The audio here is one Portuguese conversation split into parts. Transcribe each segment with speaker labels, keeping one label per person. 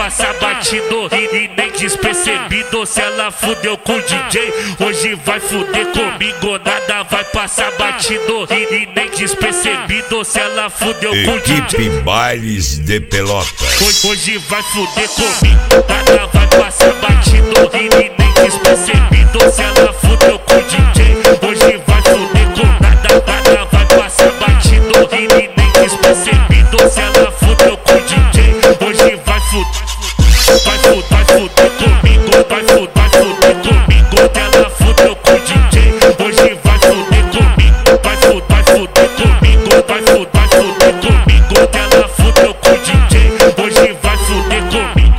Speaker 1: passar batido e nem despercebido. Se ela fudeu com o DJ, hoje vai fuder comigo. Nada vai passar batido e nem despercebido. Se ela fudeu com o DJ,
Speaker 2: Equipe Bailes de Pelotas.
Speaker 1: hoje vai fuder comigo. Nada vai passar batido e nem despercebido. Se ela fudeu com o DJ, hoje vai fuder com nada. Nada vai passar batido e nem despercebido. Se ela fudeu com o DJ, hoje vai fuder. Vai fuder comigo. Vai fuder comigo. Ela fudeu com o DJ, hoje vai fuder comigo. Vai fuder comigo. Vai fuder comigo. Ela fudeu com o DJ, hoje vai fuder comigo.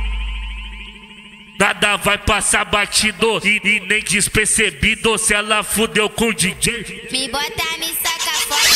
Speaker 1: Nada vai passar batido e nem despercebido. Se ela fudeu com o DJ,
Speaker 3: Me bota, me saca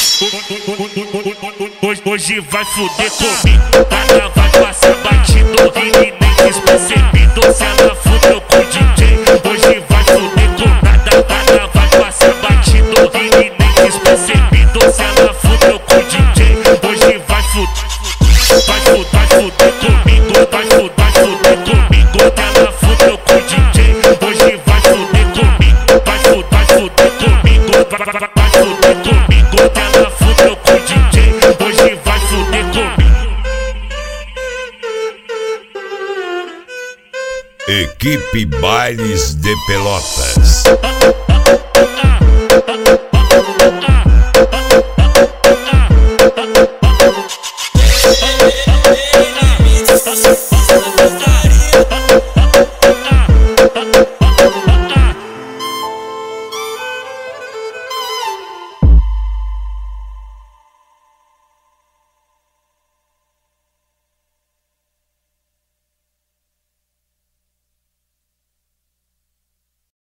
Speaker 3: fora.
Speaker 1: hoje vai fuder comigo. Nada vai passar batido e nem despercebido. Se ela fudeu com o DJ, hoje vai fuder com nada. Nada vai passar batido e nem despercebido. Se ela fudeu com o DJ, hoje vai fuder. Vai fuder comigo. Vai fuder comigo. Ela fudeu com o DJ, hoje vai fuder comigo. Vai fuder comigo. Vai fuder comigo. Ela fudeu com o DJ, hoje vai fuder comigo.
Speaker 2: Equipe Bailes de Pelotas.